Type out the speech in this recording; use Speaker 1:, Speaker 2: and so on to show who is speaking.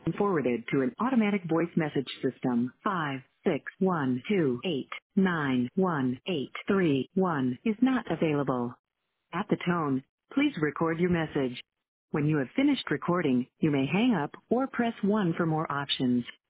Speaker 1: forwarded to an automatic voice message system. 56128918131 is not available. At the tone, please record your message. When you have finished recording, you may hang up or press 1 for more options.